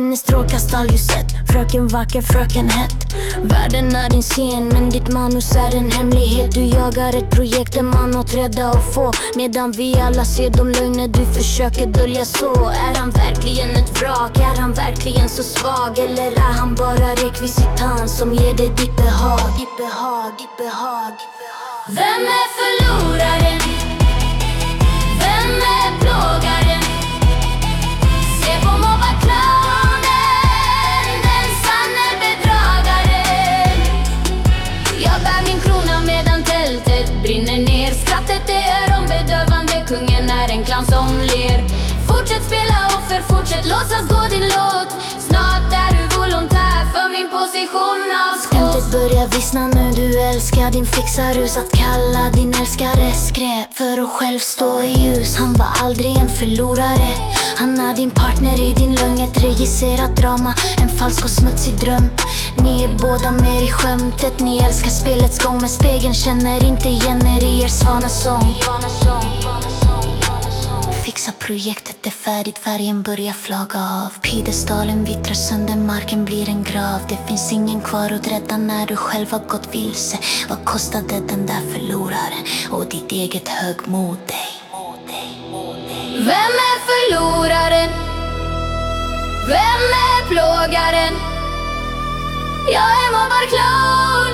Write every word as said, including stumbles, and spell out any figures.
Fröken är strålkastarljuset, fröken vacker, fröken hett. Världen är din scen, men ditt manus är en hemlighet. Du jagar ett projekt där man åt rädda och få, medan vi alla ser de lögner du försöker dölja. Så är han verkligen ett vrak? Är han verkligen så svag? Eller är han bara rekvisitan som ger dig ditt behag? Ditt behag, ditt behag. Vem är förloraren? Vem är plågaren? Se på mobba clownen, den sanne bedragaren. Jag bär min krona medan tältet brinner ner. Skrattet det är ombedövande, kungen är en clown som ler. Fortsätt spela offer, fortsätt låtsas gå din låt. Snart är du volontär för min position av skål. Skämtet börjar vissna nu, du älskar din fixarus. Att kalla din älskare skräp för att själv stå i ljus. Han var aldrig en förlorare. Han är din partner i din lögn, ett regisserat drama, en falsk och smutsig dröm. Ni är båda med i skämtet, ni älskar spelets gång. Men spegeln känner inte igen er i er svanasång. Fixa projektet är färdigt, färgen börjar flaga av. Piedestalen vittrar sönder, marken blir en grav. Det finns ingen kvar att rädda när du själv har gått vilse. Vad kostade den där förloraren och ditt eget högmod dig? Vem är förloraren? Vem är plågaren? Jag är mobbar clown.